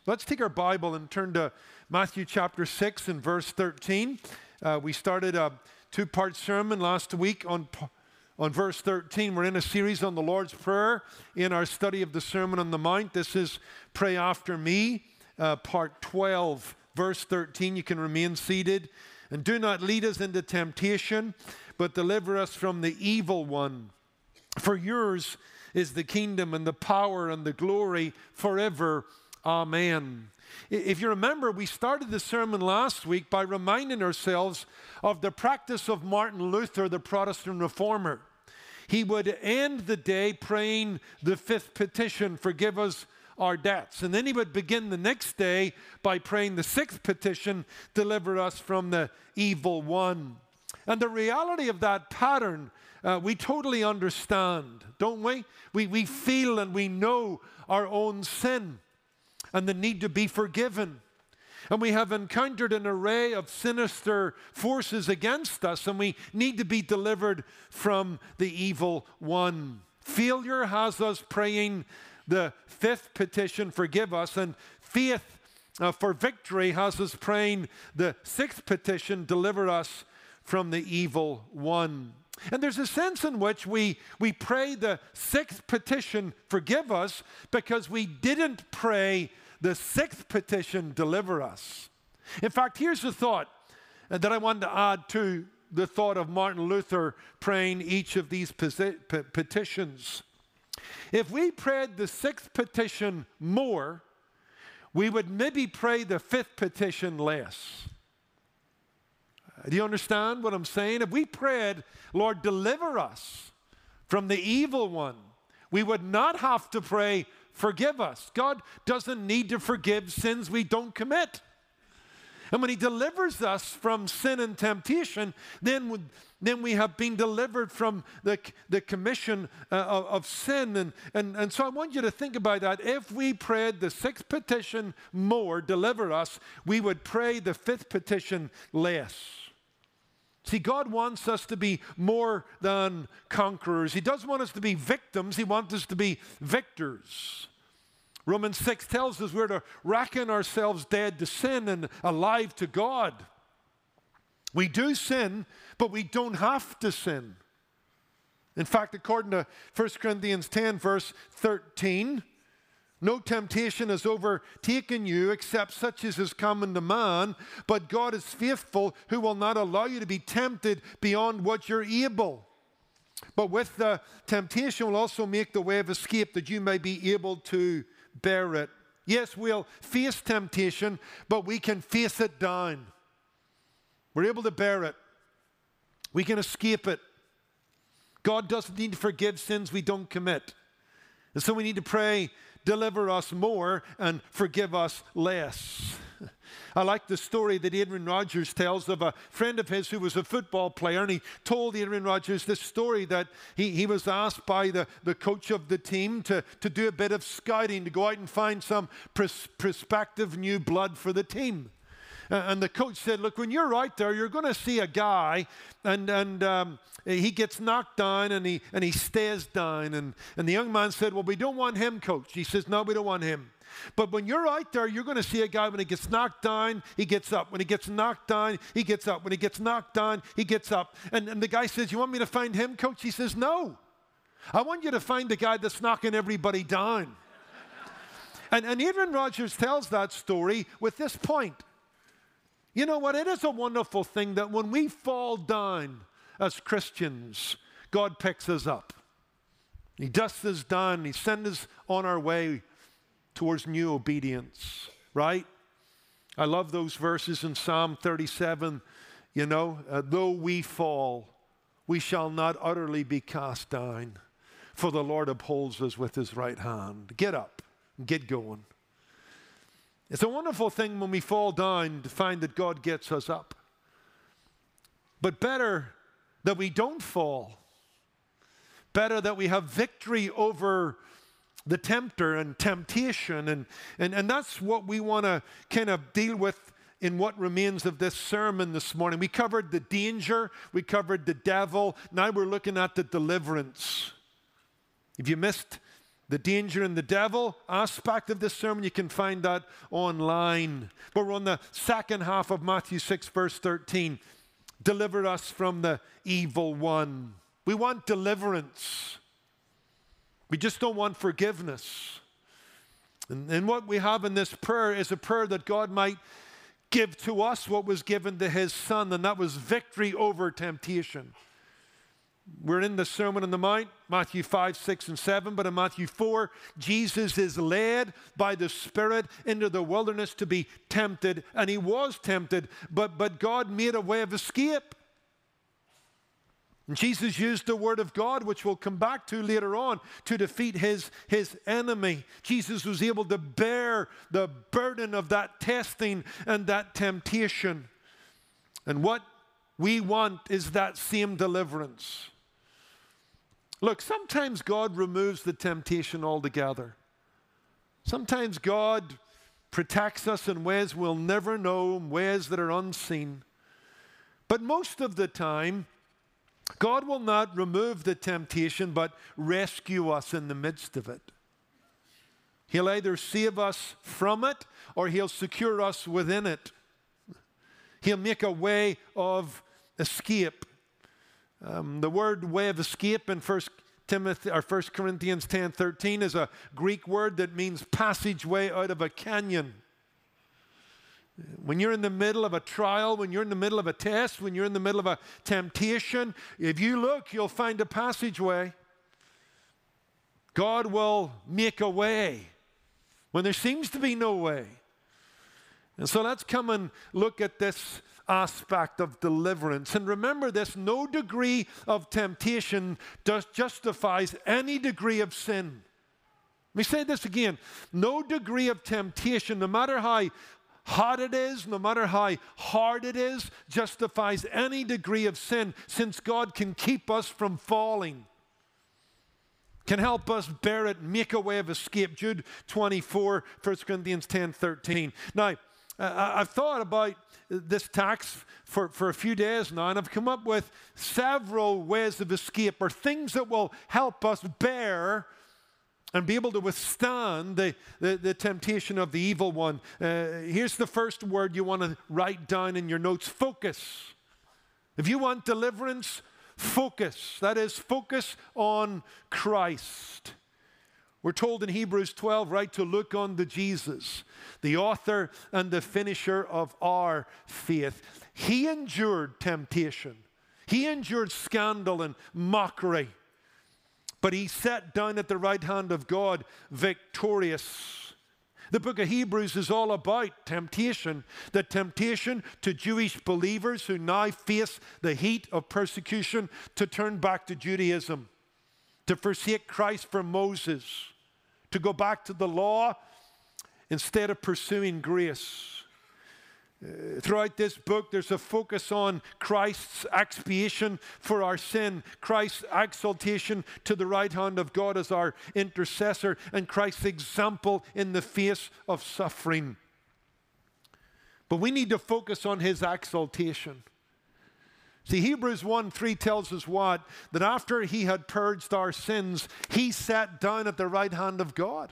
Let's take our Bible and turn to Matthew chapter 6 and verse 13. We started a two-part sermon last week on verse 13. We're in a series on the Lord's Prayer in our study of the Sermon on the Mount. This is Pray After Me, part 12, verse 13. You can remain seated. And do not lead us into temptation, but deliver us from the evil one. For yours is the kingdom and the power and the glory forever. Amen. If you remember, we started the sermon last week by reminding ourselves of the practice of Martin Luther, the Protestant reformer. He would end the day praying the fifth petition, forgive us our debts. And then he would begin the next day by praying the sixth petition, deliver us from the evil one. And the reality of that pattern, we totally understand, don't we? We feel and we know our own sin and the need to be forgiven. And we have encountered an array of sinister forces against us, and we need to be delivered from the evil one. Failure has us praying the fifth petition, forgive us, and faith for victory has us praying the sixth petition, deliver us from the evil one. And there's a sense in which we pray the sixth petition, forgive us, because we didn't pray the sixth petition, deliver us. In fact, here's the thought that I wanted to add to the thought of Martin Luther praying each of these petitions. If we prayed the sixth petition more, we would maybe pray the fifth petition less. Do you understand what I'm saying? If we prayed, Lord, deliver us from the evil one, we would not have to pray, forgive us. God doesn't need to forgive sins we don't commit. And when he delivers us from sin and temptation, then we have been delivered from the commission of sin. And so I want you to think about that. If we prayed the sixth petition more, deliver us, we would pray the fifth petition less. See, God wants us to be more than conquerors. He doesn't want us to be victims. He wants us to be victors. Romans 6 tells us we're to reckon ourselves dead to sin and alive to God. We do sin, but we don't have to sin. In fact, according to 1 Corinthians 10, verse 13, no temptation has overtaken you except such as is common to man, but God is faithful, who will not allow you to be tempted beyond what you're able. But with the temptation will also make the way of escape that you may be able to bear it. Yes, we'll face temptation, but we can face it down. We're able to bear it. We can escape it. God doesn't need to forgive sins we don't commit. And so we need to pray, deliver us more and forgive us less. I like the story that Adrian Rogers tells of a friend of his who was a football player, and he told Adrian Rogers this story that he was asked by the coach of the team to do a bit of scouting, to go out and find some prospective new blood for the team. And the coach said, look, when you're out there, you're going to see a guy, and he gets knocked down, and he stays down. And the young man said, well, we don't want him, coach. He says, no, we don't want him. But when you're out there, you're going to see a guy, when he gets knocked down, he gets up. When he gets knocked down, he gets up. When he gets knocked down, he gets up. And the guy says, you want me to find him, coach? He says, no. I want you to find the guy that's knocking everybody down. and Adrian Rogers tells that story with this point. You know what? It is a wonderful thing that when we fall down as Christians, God picks us up. He dusts us down. He sends us on our way towards new obedience, right? I love those verses in Psalm 37, though we fall, we shall not utterly be cast down, for the Lord upholds us with his right hand. Get up and get going. It's a wonderful thing when we fall down to find that God gets us up. But better that we don't fall. Better that we have victory over the tempter and temptation. And that's what we want to kind of deal with in what remains of this sermon this morning. We covered the danger. We covered the devil. Now we're looking at the deliverance. If you missed The danger and the devil aspect of this sermon, you can find that online. But we're on the second half of Matthew 6, verse 13. Deliver us from the evil one. We want deliverance. We just don't want forgiveness. And what we have in this prayer is a prayer that God might give to us what was given to his Son, and that was victory over temptation. We're in the Sermon on the Mount, Matthew 5, 6, and 7, but in Matthew 4, Jesus is led by the Spirit into the wilderness to be tempted, and he was tempted, but God made a way of escape. And Jesus used the Word of God, which we'll come back to later on, to defeat his enemy. Jesus was able to bear the burden of that testing and that temptation. And what we want is that same deliverance. Look, sometimes God removes the temptation altogether. Sometimes God protects us in ways we'll never know, ways that are unseen. But most of the time, God will not remove the temptation, but rescue us in the midst of it. He'll either save us from it, or he'll secure us within it. He'll make a way of escape. The word way of escape in 1 Corinthians 10:13 is a Greek word that means passageway out of a canyon. When you're in the middle of a trial, when you're in the middle of a test, when you're in the middle of a temptation, if you look, you'll find a passageway. God will make a way when there seems to be no way. And so let's come and look at this aspect of deliverance. And remember this, no degree of temptation justifies any degree of sin. Let me say this again. No degree of temptation, no matter how hot it is, no matter how hard it is, justifies any degree of sin, since God can keep us from falling, can help us bear it, make a way of escape. Jude 24, 1 Corinthians 10:13. Now, I've thought about this text for a few days now, and I've come up with several ways of escape, or things that will help us bear and be able to withstand the temptation of the evil one. Here's the first word you want to write down in your notes: focus. If you want deliverance, focus. That is, focus on Christ. We're told in Hebrews 12, right, to look unto Jesus, the author and the finisher of our faith. He endured temptation. He endured scandal and mockery. But he sat down at the right hand of God victorious. The book of Hebrews is all about temptation. The temptation to Jewish believers who now face the heat of persecution to turn back to Judaism, to forsake Christ for Moses, to go back to the law instead of pursuing grace. Throughout this book, there's a focus on Christ's expiation for our sin, Christ's exaltation to the right hand of God as our intercessor, and Christ's example in the face of suffering. But we need to focus on his exaltation. See, Hebrews 1:3 tells us what? That after he had purged our sins, he sat down at the right hand of God.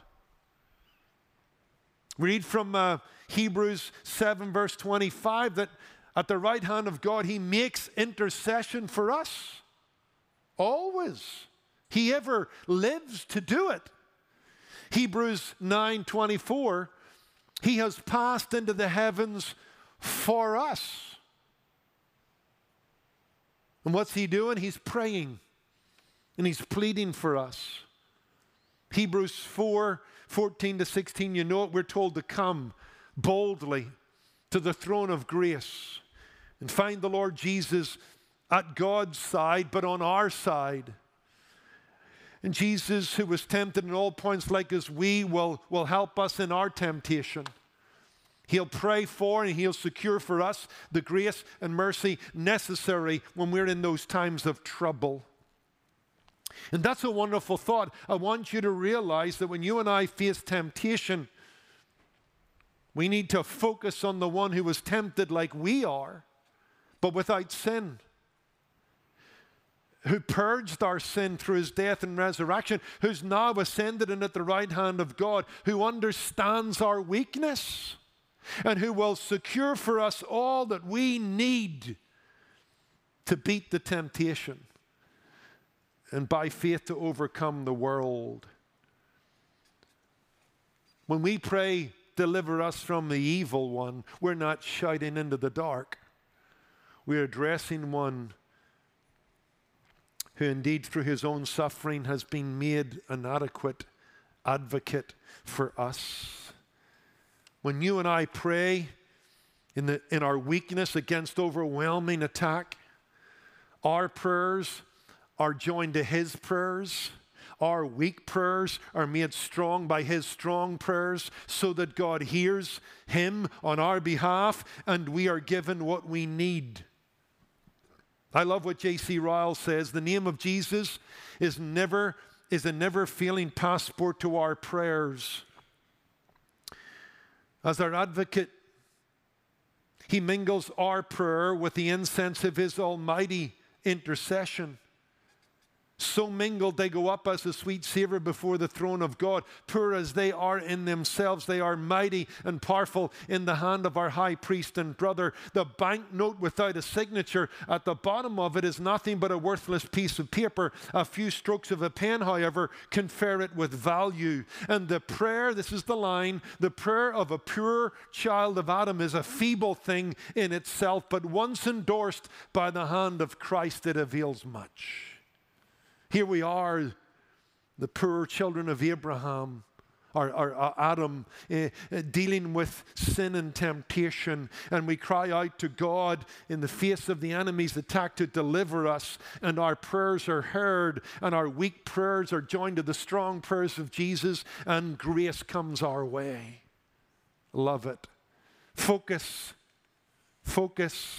We read from Hebrews 7, verse 25, that at the right hand of God, he makes intercession for us. Always. He ever lives to do it. Hebrews 9:24, he has passed into the heavens for us. And what's he doing? He's praying and he's pleading for us. Hebrews 4:14-16, you know it, we're told to come boldly to the throne of grace and find the Lord Jesus at God's side, but on our side. And Jesus, who was tempted in all points like as we, will help us in our temptation. He'll pray for and he'll secure for us the grace and mercy necessary when we're in those times of trouble. And that's a wonderful thought. I want you to realize that when you and I face temptation, we need to focus on the one who was tempted like we are, but without sin. who purged our sin through his death and resurrection, who's now ascended and at the right hand of God, who understands our weakness, and who will secure for us all that we need to beat the temptation and by faith to overcome the world. When we pray, deliver us from the evil one, we're not shouting into the dark. We're addressing one who indeed through his own suffering has been made an adequate advocate for us. When you and I pray in our weakness against overwhelming attack, our prayers are joined to his prayers. Our weak prayers are made strong by his strong prayers so that God hears him on our behalf and we are given what we need. I love what J.C. Ryle says. The name of Jesus is a never failing passport to our prayers. As our advocate, he mingles our prayer with the incense of his almighty intercession. So mingled they go up as a sweet savor before the throne of God. Poor as they are in themselves, they are mighty and powerful in the hand of our high priest and brother. The banknote without a signature at the bottom of it is nothing but a worthless piece of paper. A few strokes of a pen, however, confer it with value. And the prayer, this is the line, the prayer of a pure child of Adam is a feeble thing in itself, but once endorsed by the hand of Christ, it avails much. Here we are, the poor children of Abraham, or Adam, dealing with sin and temptation. And we cry out to God in the face of the enemy's attack to deliver us. And our prayers are heard, and our weak prayers are joined to the strong prayers of Jesus, and grace comes our way. Love it. Focus. Focus.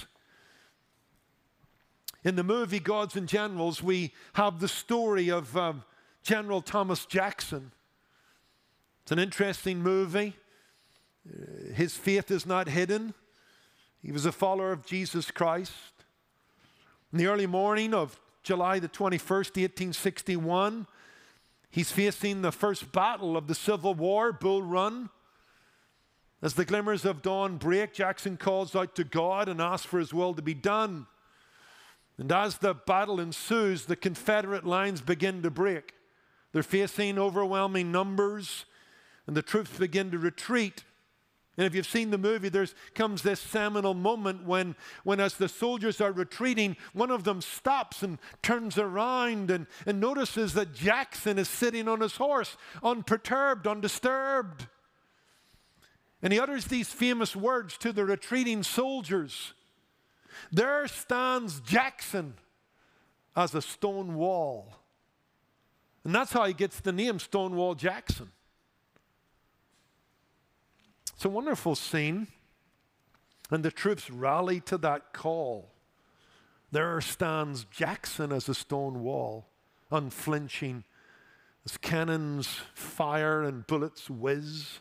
In the movie Gods and Generals, we have the story of General Thomas Jackson. It's an interesting movie. His faith is not hidden. He was a follower of Jesus Christ. In the early morning of July the 21st, 1861, he's facing the first battle of the Civil War, Bull Run. As the glimmers of dawn break, Jackson calls out to God and asks for his will to be done. And as the battle ensues, the Confederate lines begin to break. They're facing overwhelming numbers, and the troops begin to retreat. And if you've seen the movie, there comes this seminal moment when as the soldiers are retreating, one of them stops and turns around and notices that Jackson is sitting on his horse, unperturbed, undisturbed. And he utters these famous words to the retreating soldiers. There stands Jackson as a stone wall. And that's how he gets the name Stonewall Jackson. It's a wonderful scene. And the troops rally to that call. There stands Jackson as a stone wall, unflinching, as cannons fire and bullets whiz.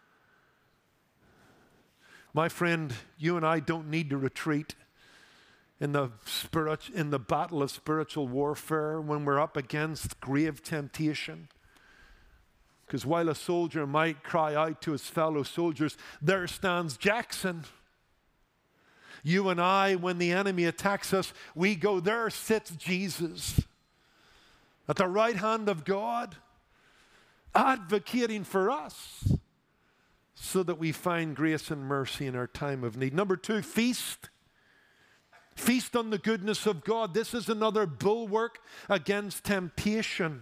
My friend, you and I don't need to retreat in the battle of spiritual warfare when we're up against grave temptation. Because while a soldier might cry out to his fellow soldiers, there stands Jackson. You and I, when the enemy attacks us, we go, there sits Jesus at the right hand of God, advocating for us so that we find grace and mercy in our time of need. Number 2, feast. Feast on the goodness of God. This is another bulwark against temptation.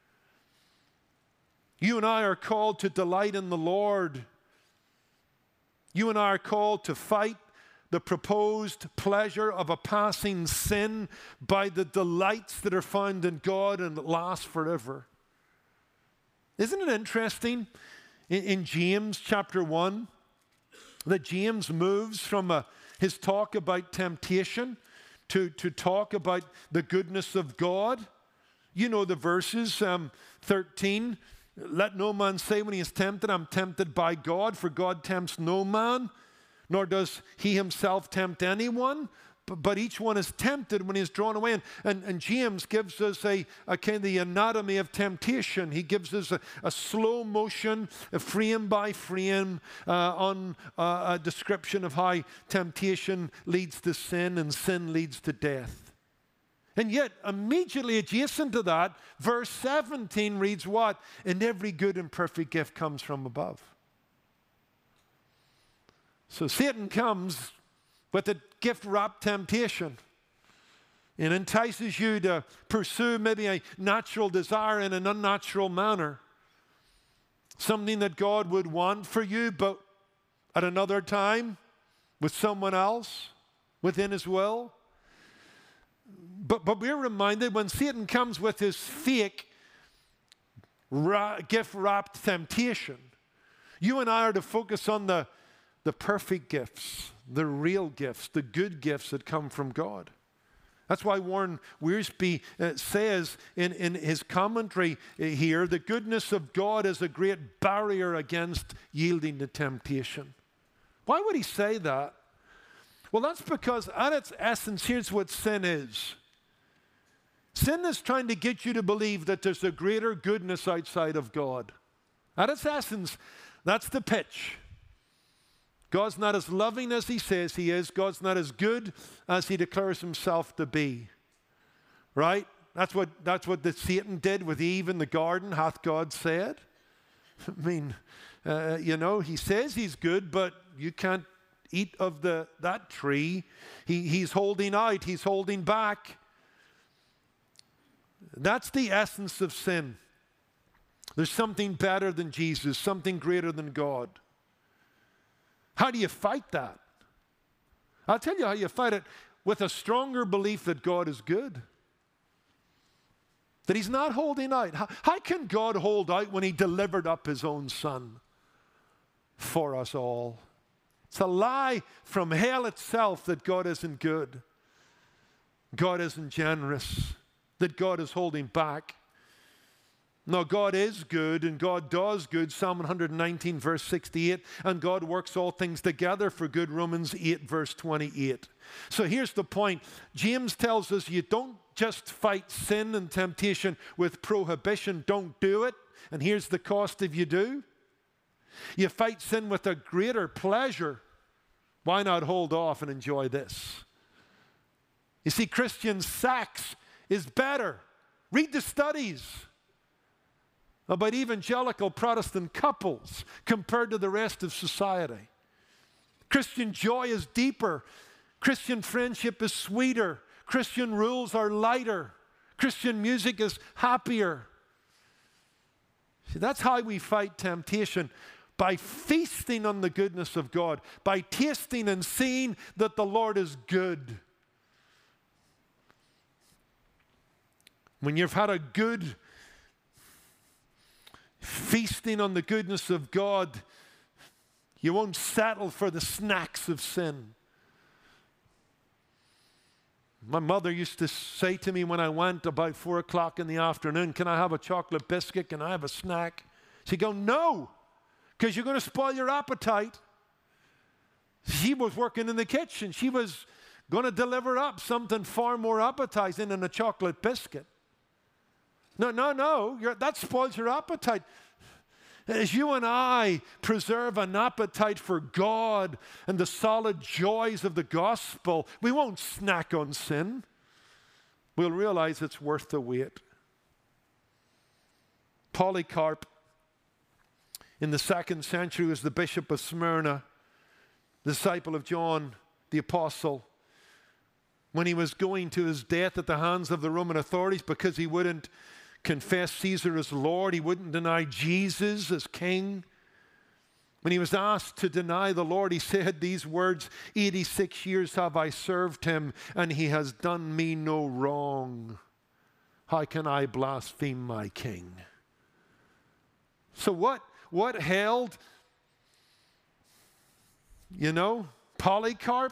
You and I are called to delight in the Lord. You and I are called to fight the proposed pleasure of a passing sin by the delights that are found in God and that last forever. Isn't it interesting in James chapter 1 that James moves from his talk about temptation to talk about the goodness of God? You know the verses, 13, let no man say when he is tempted, I'm tempted by God, for God tempts no man, nor does he himself tempt anyone. but each one is tempted when he's drawn away. And James gives us a kind of the anatomy of temptation. He gives us a slow motion, a frame by frame, on a description of how temptation leads to sin and sin leads to death. And yet, immediately adjacent to that, verse 17 reads what? And every good and perfect gift comes from above. So Satan comes with a gift-wrapped temptation and entices you to pursue maybe a natural desire in an unnatural manner. Something that God would want for you, but at another time with someone else within his will. But we're reminded when Satan comes with his fake gift-wrapped temptation, you and I are to focus on the perfect gifts, the real gifts, the good gifts that come from God. That's why Warren Wiersbe says in his commentary here, the goodness of God is a great barrier against yielding to temptation. Why would he say that? Well, that's because at its essence, here's what sin is. Sin is trying to get you to believe that there's a greater goodness outside of God. At its essence, that's the pitch. God's not as loving as he says he is. God's not as good as he declares himself to be. Right? That's what Satan did with Eve in the garden, hath God said. I mean, he says he's good, but you can't eat of that tree. He's holding out. He's holding back. That's the essence of sin. There's something better than Jesus, something greater than God. How do you fight that? I'll tell you how you fight it, with a stronger belief that God is good. That he's not holding out. How can God hold out when he delivered up his own son for us all? It's a lie from hell itself that God isn't good. God isn't generous. That God is holding back. No, God is good and God does good. Psalm 119 verse 68. And God works all things together for good. Romans 8 verse 28. So here's the point. James tells us you don't just fight sin and temptation with prohibition. Don't do it. And here's the cost if you do. You fight sin with a greater pleasure. Why not hold off and enjoy this? You see, Christian sex is better. Read the studies about evangelical Protestant couples compared to the rest of society. Christian joy is deeper. Christian friendship is sweeter. Christian rules are lighter. Christian music is happier. See, that's how we fight temptation. By feasting on the goodness of God. By tasting and seeing that the Lord is good. When you've had a good feasting on the goodness of God, you won't settle for the snacks of sin. My mother used to say to me when I went about 4 o'clock in the afternoon, can I have a chocolate biscuit? Can I have a snack? She'd go, no, because you're going to spoil your appetite. She was working in the kitchen. She was going to deliver up something far more appetizing than a chocolate biscuit. No, that spoils your appetite. As you and I preserve an appetite for God and the solid joys of the gospel, we won't snack on sin. We'll realize it's worth the wait. Polycarp, in the 2nd century, was the bishop of Smyrna, disciple of John the Apostle. When he was going to his death at the hands of the Roman authorities because he wouldn't confess Caesar as Lord, he wouldn't deny Jesus as King. When he was asked to deny the Lord, he said these words, 86 years have I served him, and he has done me no wrong. How can I blaspheme my King? So what held, Polycarp,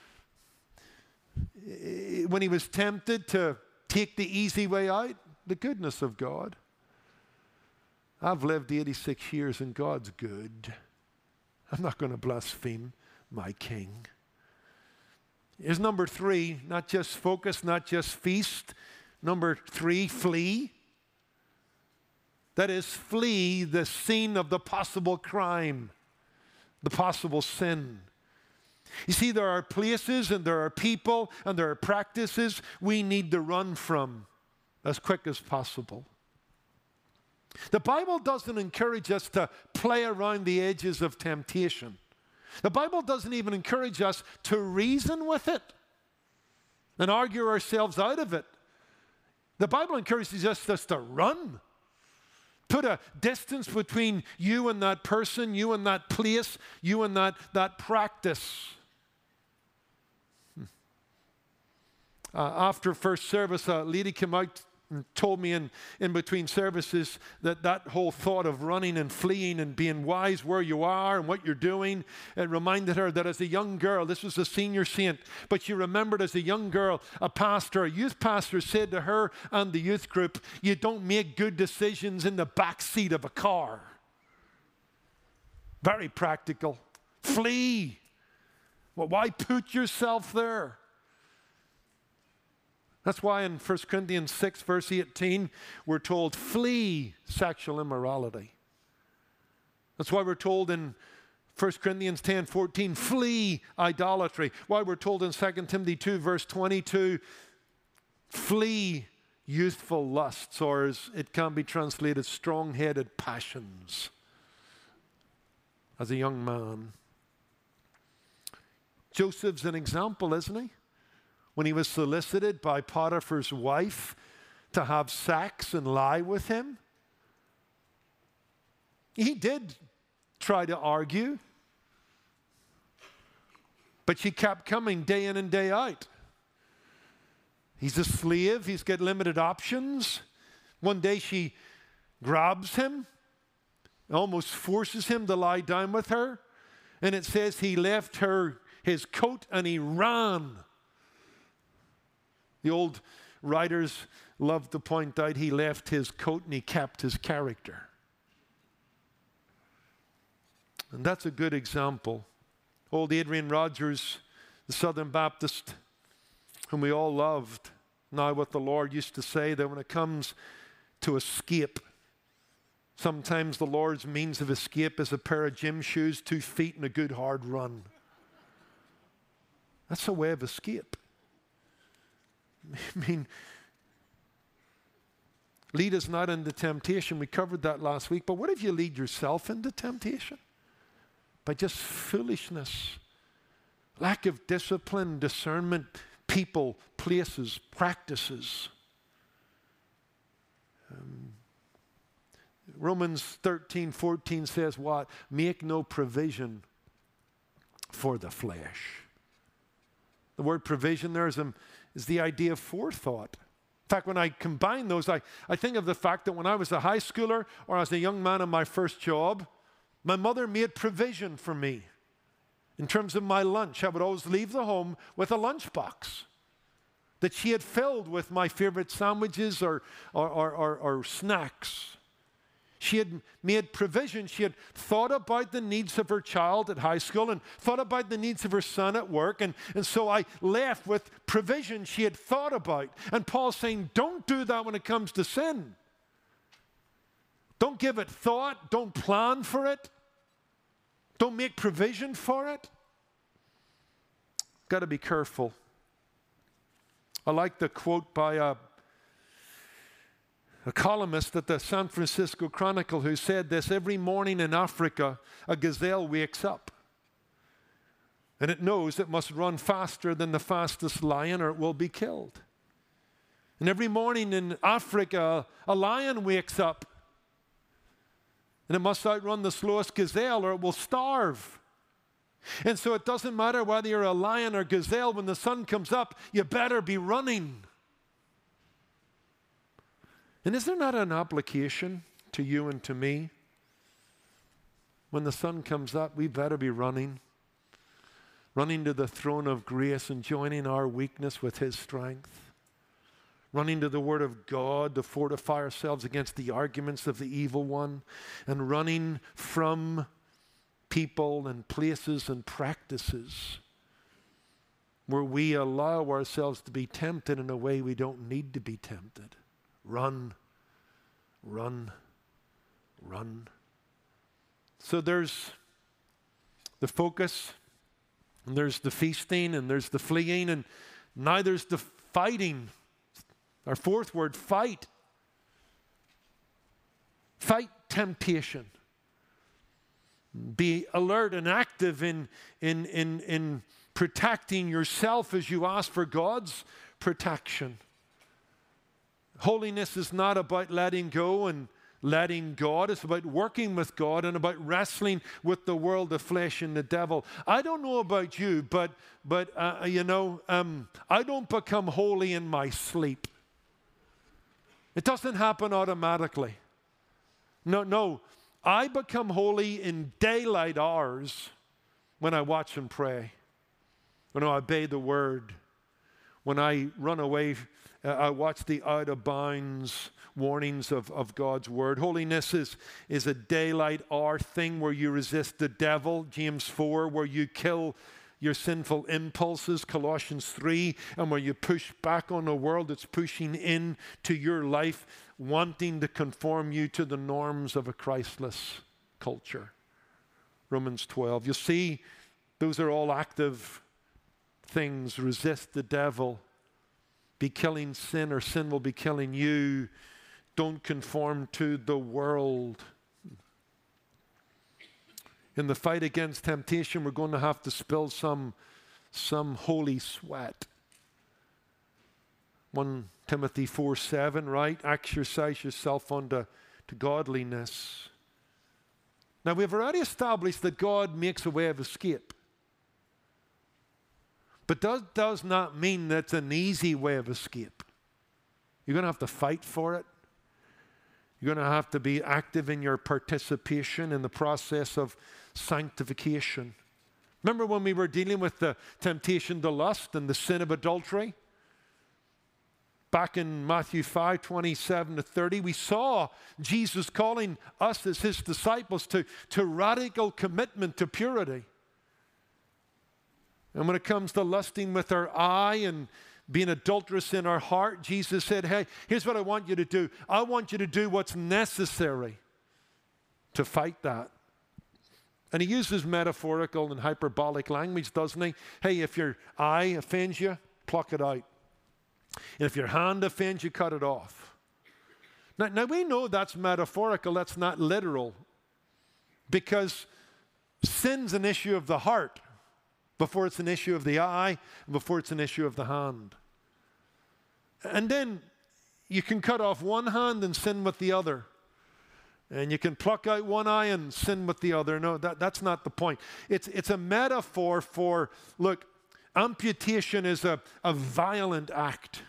when he was tempted to take the easy way out? The goodness of God. I've lived 86 years and God's good. I'm not going to blaspheme my King. Here's number 3, not just focus, not just feast. Number 3, flee. That is, flee the scene of the possible crime, the possible sin. You see, there are places and there are people and there are practices we need to run from as quick as possible. The Bible doesn't encourage us to play around the edges of temptation. The Bible doesn't even encourage us to reason with it and argue ourselves out of it. The Bible encourages us just to run. Put a distance between you and that person, you and that place, you and that practice. After first service, a lady came out and told me in between services that whole thought of running and fleeing and being wise where you are and what you're doing, it reminded her that as a young girl, this was a senior saint, but she remembered as a young girl, a youth pastor said to her and the youth group, you don't make good decisions in the back seat of a car. Very practical. Flee. Well, why put yourself there? That's why in 1 Corinthians 6, verse 18, we're told, flee sexual immorality. That's why we're told in 1 Corinthians 10, 14, flee idolatry. Why we're told in 2 Timothy 2, verse 22, flee youthful lusts, or as it can be translated, strong-headed passions. As a young man. Joseph's an example, isn't he? When he was solicited by Potiphar's wife to have sex and lie with him, he did try to argue, but she kept coming day in and day out. He's a slave, he's got limited options. One day she grabs him, almost forces him to lie down with her, and it says he left her his coat and he ran. The old writers love to point out he left his coat and he kept his character. And that's a good example. Old Adrian Rogers, the Southern Baptist, whom we all loved, now with the Lord, used to say that when it comes to escape, sometimes the Lord's means of escape is a pair of gym shoes, 2 feet, and a good hard run. That's a way of escape. I mean, lead us not into temptation. We covered that last week. But what if you lead yourself into temptation? By just foolishness, lack of discipline, discernment, people, places, practices. Romans 13:14 says what? Make no provision for the flesh. The word provision there is the idea of forethought. In fact, when I combine those, I think of the fact that when I was a high schooler or as a young man in my first job, my mother made provision for me in terms of my lunch. I would always leave the home with a lunchbox that she had filled with my favorite sandwiches or snacks. She had made provision. She had thought about the needs of her child at high school and thought about the needs of her son at work. And so I left with provision she had thought about. And Paul's saying, don't do that when it comes to sin. Don't give it thought. Don't plan for it. Don't make provision for it. Got to be careful. I like the quote by a columnist at the San Francisco Chronicle who said this: every morning in Africa, a gazelle wakes up. And it knows it must run faster than the fastest lion or it will be killed. And every morning in Africa, a lion wakes up. And it must outrun the slowest gazelle or it will starve. And so it doesn't matter whether you're a lion or gazelle, when the sun comes up, you better be running. And is there not an application to you and to me? When the sun comes up, we better be running. Running to the throne of grace and joining our weakness with His strength. Running to the Word of God to fortify ourselves against the arguments of the evil one. And running from people and places and practices where we allow ourselves to be tempted in a way we don't need to be tempted. Run, run, run. So there's the focus, and there's the feasting, and there's the fleeing, and now there's the fighting. Our fourth word, fight. Fight temptation. Be alert and active in protecting yourself as you ask for God's protection. Holiness is not about letting go and letting God. It's about working with God and about wrestling with the world, the flesh, and the devil. I don't know about you, but I don't become holy in my sleep. It doesn't happen automatically. No. I become holy in daylight hours when I watch and pray, when I obey the word, when I run away, I watch the out of bounds warnings of God's word. Holiness is a daylight hour thing where you resist the devil, James 4, where you kill your sinful impulses, Colossians 3, and where you push back on a world that's pushing into your life, wanting to conform you to the norms of a Christless culture. Romans 12. You see, those are all active things. Resist the devil. Be killing sin, or sin will be killing you. Don't conform to the world. In the fight against temptation, we're going to have to spill some holy sweat. 1 Timothy 4:7, right? Exercise yourself unto godliness. Now, we've already established that God makes a way of escape. But that does not mean that's an easy way of escape. You're going to have to fight for it. You're going to have to be active in your participation in the process of sanctification. Remember when we were dealing with the temptation to lust and the sin of adultery? Back in Matthew 5:27-30, we saw Jesus calling us as his disciples to radical commitment to purity. And when it comes to lusting with our eye and being adulterous in our heart, Jesus said, hey, here's what I want you to do. I want you to do what's necessary to fight that. And he uses metaphorical and hyperbolic language, doesn't he? Hey, if your eye offends you, pluck it out. And if your hand offends you, cut it off. Now we know that's metaphorical, that's not literal, because sin's an issue of the heart before it's an issue of the eye, before it's an issue of the hand. And then you can cut off one hand and sin with the other. And you can pluck out one eye and sin with the other. No, that's not the point. It's a metaphor for, look, amputation is a violent act.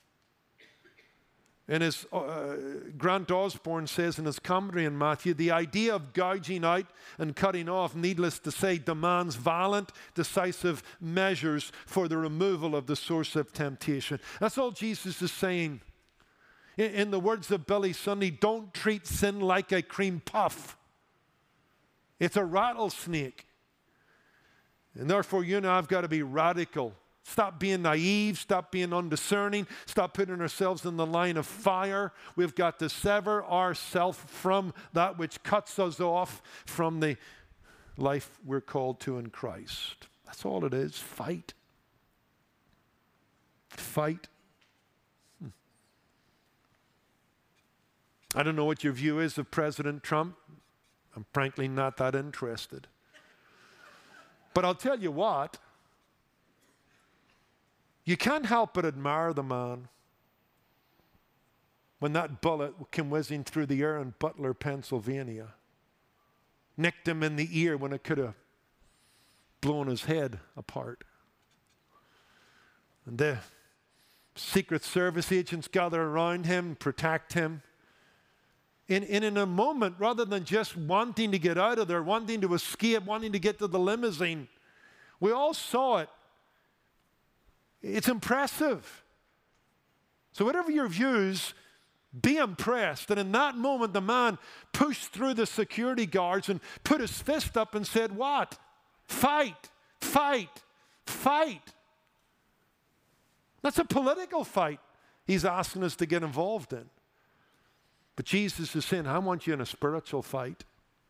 And as Grant Osborne says in his commentary in Matthew, the idea of gouging out and cutting off, needless to say, demands violent, decisive measures for the removal of the source of temptation. That's all Jesus is saying. In the words of Billy Sunday, don't treat sin like a cream puff. It's a rattlesnake. And therefore, you and I have got to be radical. Stop being naive. Stop being undiscerning. Stop putting ourselves in the line of fire. We've got to sever ourselves from that which cuts us off from the life we're called to in Christ. That's all it is. Fight. Fight. I don't know what your view is of President Trump. I'm frankly not that interested. But I'll tell you what, you can't help but admire the man when that bullet came whizzing through the air in Butler, Pennsylvania. Nicked him in the ear when it could have blown his head apart. And the Secret Service agents gather around him, protect him. In a moment, rather than just wanting to get out of there, wanting to escape, wanting to get to the limousine, we all saw it. It's impressive. So whatever your views, be impressed. And in that moment, the man pushed through the security guards and put his fist up and said, what? Fight, fight, fight. That's a political fight he's asking us to get involved in. But Jesus is saying, I want you in a spiritual fight.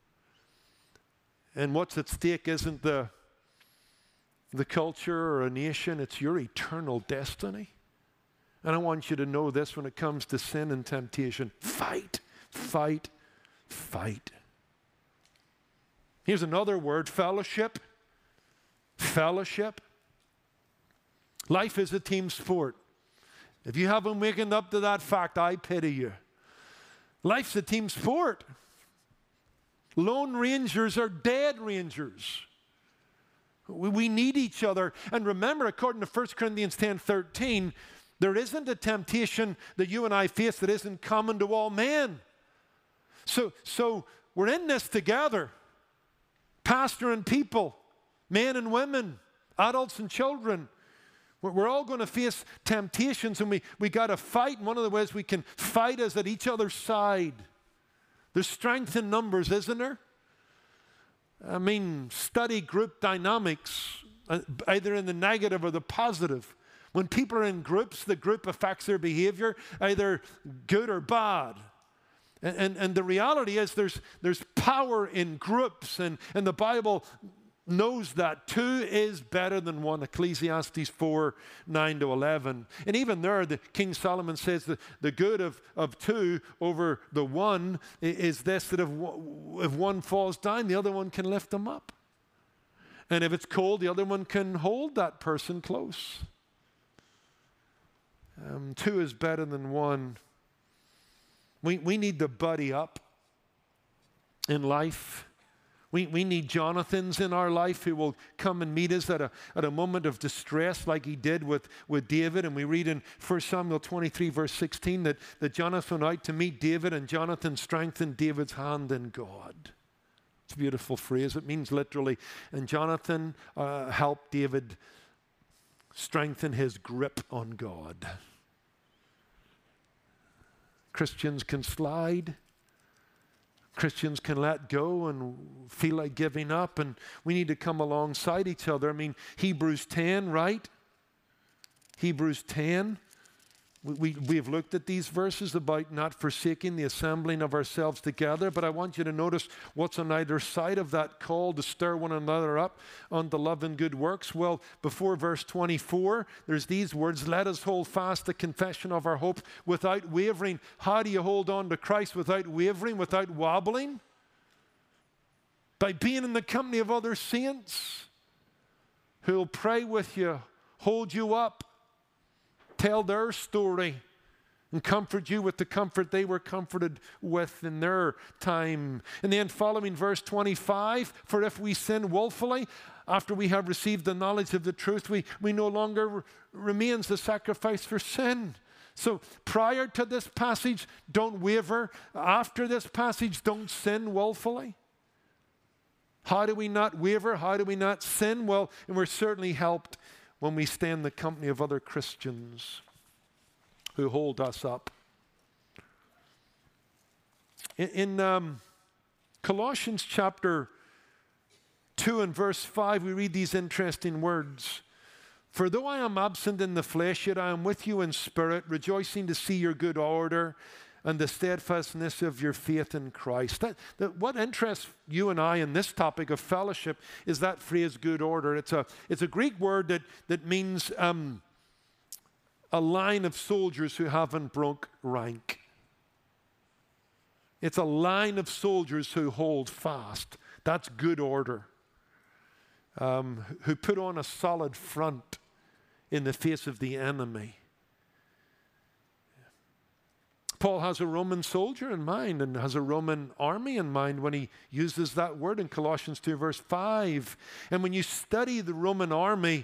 And what's at stake isn't the culture or a nation, it's your eternal destiny. And I want you to know this when it comes to sin and temptation. Fight, fight, fight. Here's another word, fellowship. Fellowship. Life is a team sport. If you haven't wakened up to that fact, I pity you. Life's a team sport. Lone rangers are dead rangers. We need each other. And remember, according to 1 Corinthians 10:13, there isn't a temptation that you and I face that isn't common to all men. So we're in this together. Pastor and people, men and women, adults and children. We're all going to face temptations, and we got to fight. And one of the ways we can fight is at each other's side. There's strength in numbers, isn't there? I mean, study group dynamics, either in the negative or the positive. When people are in groups, the group affects their behavior, either good or bad. And the reality is there's power in groups, and the Bible knows that 2 is better than 1, Ecclesiastes 4:9-11. And even there, King Solomon says that the good of 2 over the 1 is this, that if one falls down, the other one can lift them up. And if it's cold, the other one can hold that person close. 2 is better than 1. We need to buddy up in life. We need Jonathans in our life who will come and meet us at a moment of distress like he did with David. And we read in 1 Samuel 23, verse 16, that Jonathan went out to meet David, and Jonathan strengthened David's hand in God. It's a beautiful phrase. It means literally, and Jonathan helped David strengthen his grip on God. Christians can slide. Christians can let go and feel like giving up, and we need to come alongside each other. I mean, Hebrews 10, right? Hebrews 10. We've looked at these verses about not forsaking the assembling of ourselves together, but I want you to notice what's on either side of that call to stir one another up unto love and good works. Well, before verse 24, there's these words, let us hold fast the confession of our hope without wavering. How do you hold on to Christ without wavering, without wobbling? By being in the company of other saints who will pray with you, hold you up, tell their story, and comfort you with the comfort they were comforted with in their time. And then following verse 25, for if we sin willfully, after we have received the knowledge of the truth, we no longer remains the sacrifice for sin. So prior to this passage, don't waver. After this passage, don't sin willfully. How do we not waver? How do we not sin? Well, and we're certainly helped when we stay in the company of other Christians who hold us up. In Colossians chapter 2 and verse 5, we read these interesting words. For though I am absent in the flesh, yet I am with you in spirit, rejoicing to see your good order and the steadfastness of your faith in Christ. What interests you and I in this topic of fellowship is that phrase, good order. It's a Greek word that means a line of soldiers who haven't broke rank. It's a line of soldiers who hold fast. That's good order. Who put on a solid front in the face of the enemy. Paul has a Roman soldier in mind and has a Roman army in mind when he uses that word in Colossians 2 verse 5. And when you study the Roman army,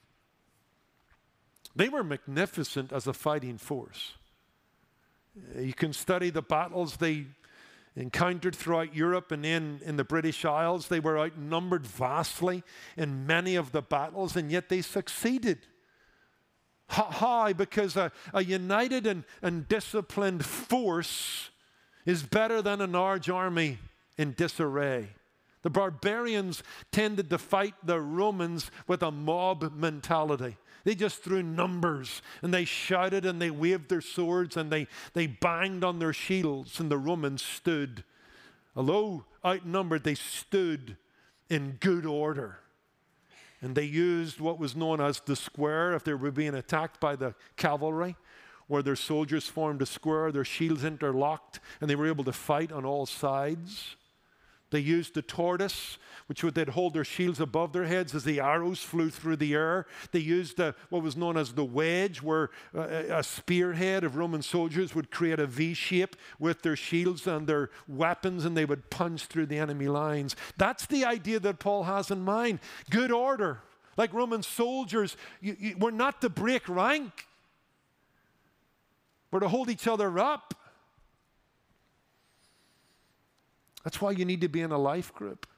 they were magnificent as a fighting force. You can study the battles they encountered throughout Europe and in the British Isles. They were outnumbered vastly in many of the battles, and yet they succeeded. How? Because a united and disciplined force is better than a large army in disarray. The barbarians tended to fight the Romans with a mob mentality. They just threw numbers, and they shouted, and they waved their swords, and they banged on their shields, and the Romans stood. Although outnumbered, they stood in good order. And they used what was known as the square if they were being attacked by the cavalry, where their soldiers formed a square, their shields interlocked, and they were able to fight on all sides. They used the tortoise, which they'd hold their shields above their heads as the arrows flew through the air. They used what was known as the wedge, where a spearhead of Roman soldiers would create a V shape with their shields and their weapons, and they would punch through the enemy lines. That's the idea that Paul has in mind. Good order. Like Roman soldiers, we're not to break rank. We're to hold each other up. That's why you need to be in a life group.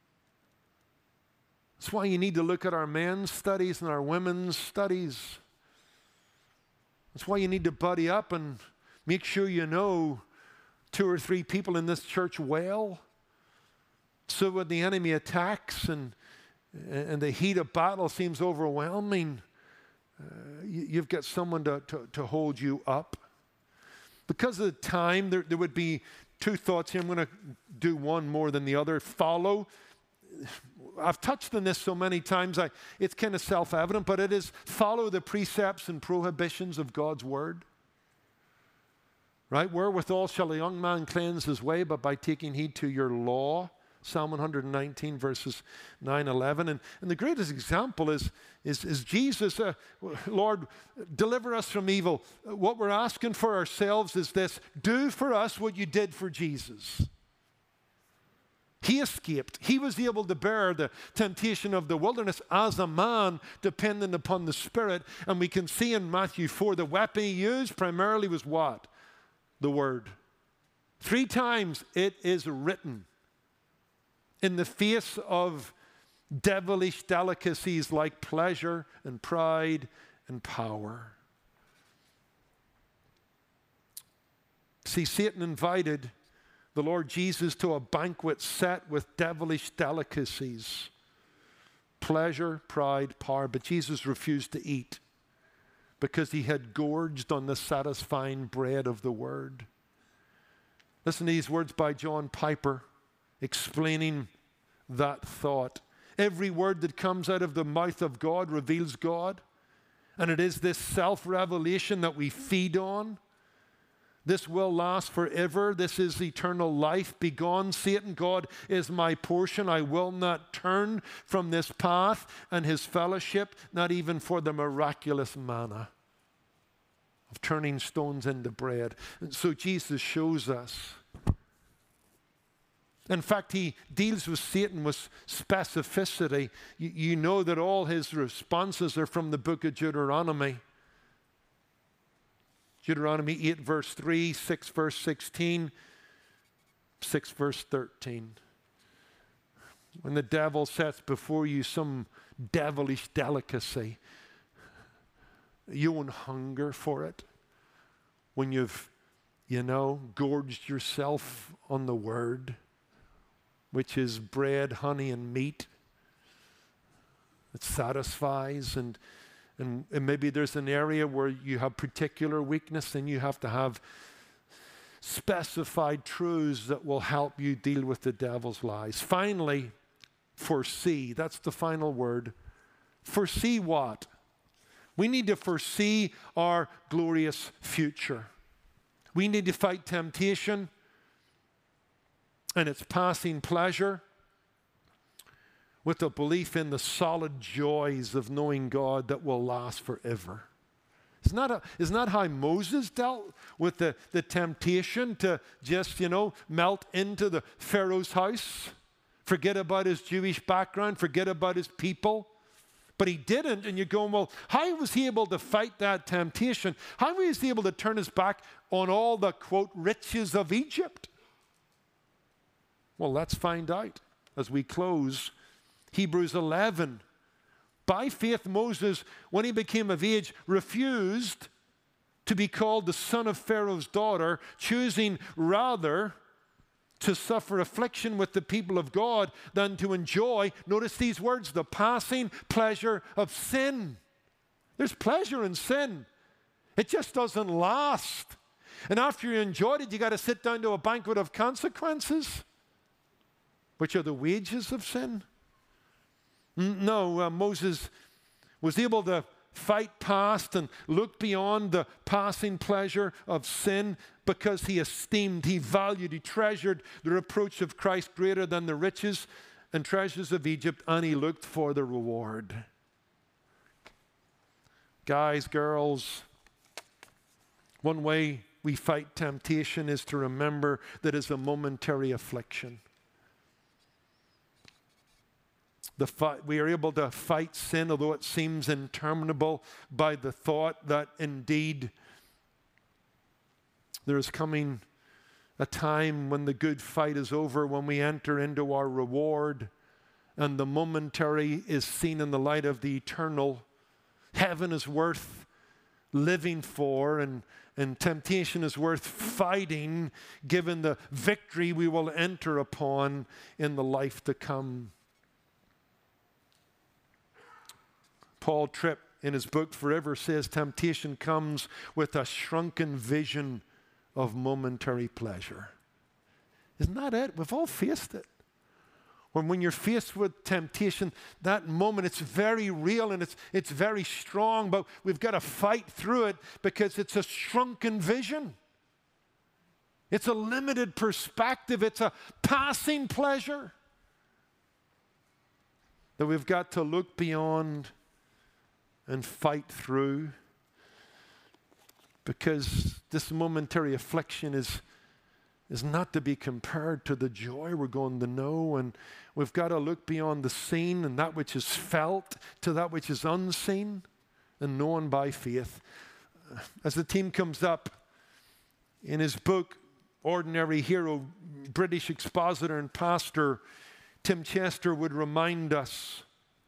That's why you need to look at our men's studies and our women's studies. That's why you need to buddy up and make sure you know 2 or 3 people in this church well. So when the enemy attacks and the heat of battle seems overwhelming, you've got someone to hold you up. Because of the time, there would be 2 thoughts here. I'm going to do one more than the other. Follow. I've touched on this so many times, it's kind of self-evident, but it is follow the precepts and prohibitions of God's word. Right? Wherewithal shall a young man cleanse his way, but by taking heed to your law. Psalm 119, verses 9, 11. And the greatest example is Jesus. Lord, deliver us from evil. What we're asking for ourselves is this: do for us what you did for Jesus. He escaped. He was able to bear the temptation of the wilderness as a man dependent upon the Spirit. And we can see in Matthew 4, the weapon he used primarily was what? The Word. 3 times it is written. In the face of devilish delicacies like pleasure and pride and power. See, Satan invited the Lord Jesus to a banquet set with devilish delicacies, pleasure, pride, power, but Jesus refused to eat because he had gorged on the satisfying bread of the Word. Listen to these words by John Piper, explaining that thought. Every word that comes out of the mouth of God reveals God, and it is this self-revelation that we feed on. This will last forever. This is eternal life. Begone, Satan. God is my portion. I will not turn from this path and his fellowship, not even for the miraculous manna of turning stones into bread. And so Jesus shows us. In fact, he deals with Satan with specificity. You know that all his responses are from the book of Deuteronomy. Deuteronomy 8, verse 3, 6, verse 16, 6, verse 13. When the devil sets before you some devilish delicacy, you won't hunger for it. When you've, gorged yourself on the Word, which is bread, honey, and meat. It satisfies, and maybe there's an area where you have particular weakness, and you have to have specified truths that will help you deal with the devil's lies. Finally, foresee. That's the final word. Foresee what? We need to foresee our glorious future. We need to fight temptation and its passing pleasure with a belief in the solid joys of knowing God that will last forever. Isn't that how Moses dealt with the temptation to just, melt into the Pharaoh's house? Forget about his Jewish background, forget about his people. But he didn't, and you're going, well, how was he able to fight that temptation? How was he able to turn his back on all the, quote, riches of Egypt? Well, let's find out as we close Hebrews 11. By faith, Moses, when he became of age, refused to be called the son of Pharaoh's daughter, choosing rather to suffer affliction with the people of God than to enjoy, notice these words, the passing pleasure of sin. There's pleasure in sin. It just doesn't last. And after you enjoyed it, you got to sit down to a banquet of consequences, which are the wages of sin. No, Moses was able to fight past and look beyond the passing pleasure of sin because he esteemed, he valued, he treasured the reproach of Christ greater than the riches and treasures of Egypt, and he looked for the reward. Guys, girls, one way we fight temptation is to remember that it's a momentary affliction. We are able to fight sin, although it seems interminable, by the thought that indeed there is coming a time when the good fight is over, when we enter into our reward, and the momentary is seen in the light of the eternal. Heaven is worth living for, and temptation is worth fighting, given the victory we will enter upon in the life to come. Paul Tripp, in his book Forever, says temptation comes with a shrunken vision of momentary pleasure. Isn't that it? We've all faced it. When you're faced with temptation, that moment, it's very real and it's very strong, but we've got to fight through it because it's a shrunken vision. It's a limited perspective. It's a passing pleasure that we've got to look beyond and fight through, because this momentary affliction is not to be compared to the joy we're going to know, and we've got to look beyond the seen and that which is felt to that which is unseen and known by faith. As the team comes up, in his book, Ordinary Hero, British expositor and pastor Tim Chester would remind us,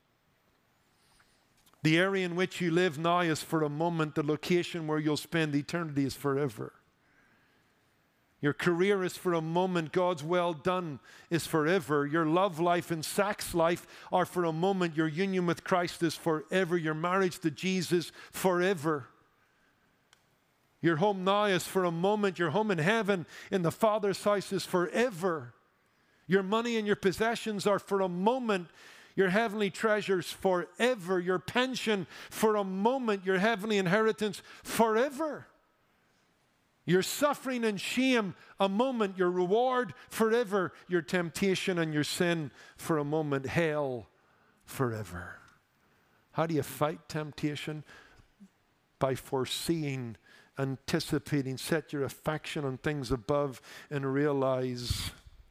the area in which you live now is for a moment. The location where you'll spend eternity is forever. Your career is for a moment. God's well done is forever. Your love life and sex life are for a moment. Your union with Christ is forever. Your marriage to Jesus, forever. Your home now is for a moment. Your home in heaven in the Father's house is forever. Your money and your possessions are for a moment. Your heavenly treasures forever. Your pension for a moment. Your heavenly inheritance forever. Your suffering and shame a moment. Your reward forever. Your temptation and your sin for a moment. Hell forever. How do you fight temptation? By foreseeing, anticipating. Set your affection on things above and realize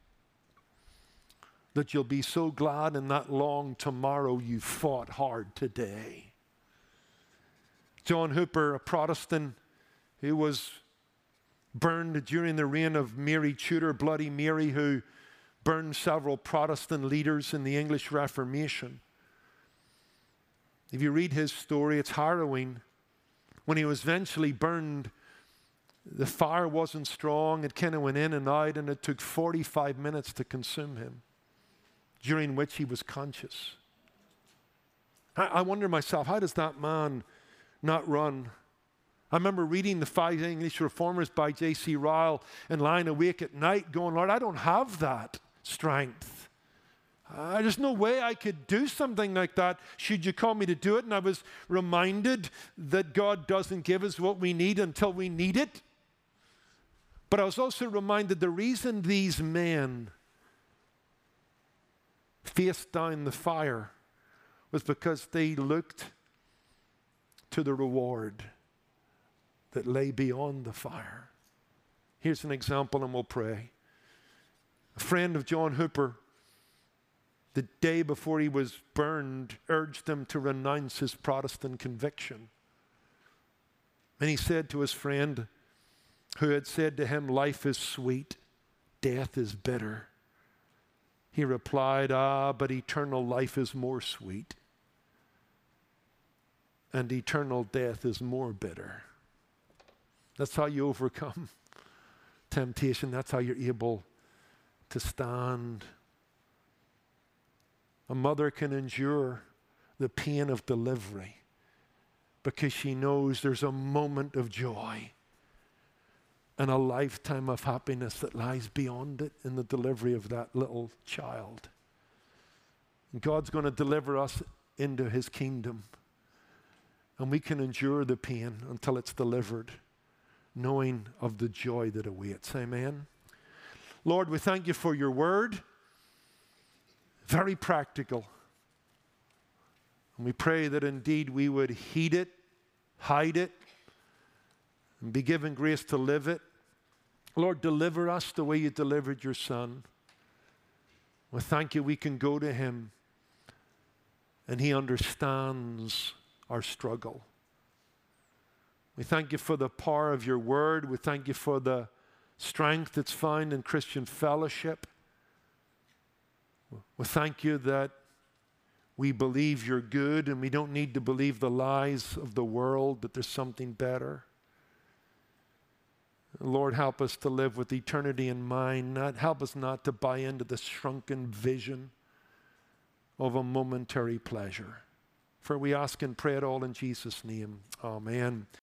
that you'll be so glad in that long tomorrow you fought hard today. John Hooper, a Protestant who was burned during the reign of Mary Tudor, Bloody Mary, who burned several Protestant leaders in the English Reformation. If you read his story, it's harrowing. When he was eventually burned, the fire wasn't strong. It kind of went in and out, and it took 45 minutes to consume him, during which he was conscious. I wonder myself, how does that man not run? I remember reading The Five English Reformers by J.C. Ryle and lying awake at night going, Lord, I don't have that strength. There's no way I could do something like that should you call me to do it. And I was reminded that God doesn't give us what we need until we need it. But I was also reminded the reason these men faced down the fire was because they looked to the reward that lay beyond the fire. Here's an example, and we'll pray. A friend of John Hooper, the day before he was burned, urged him to renounce his Protestant conviction. And he said to his friend, who had said to him, life is sweet, death is bitter, he replied, but eternal life is more sweet, and eternal death is more bitter. That's how you overcome temptation. That's how you're able to stand. A mother can endure the pain of delivery because she knows there's a moment of joy and a lifetime of happiness that lies beyond it in the delivery of that little child. And God's going to deliver us into his kingdom. And we can endure the pain until it's delivered, knowing of the joy that awaits. Amen. Lord, we thank you for your word. Very practical. And we pray that indeed we would heed it, hide it, and be given grace to live it. Lord, deliver us the way you delivered your Son. We thank you we can go to him and he understands our struggle. We thank you for the power of your word. We thank you for the strength that's found in Christian fellowship. We thank you that we believe you're good and we don't need to believe the lies of the world, that there's something better. Lord, help us to live with eternity in mind. Help us not to buy into the shrunken vision of a momentary pleasure. For we ask and pray it all in Jesus' name. Amen.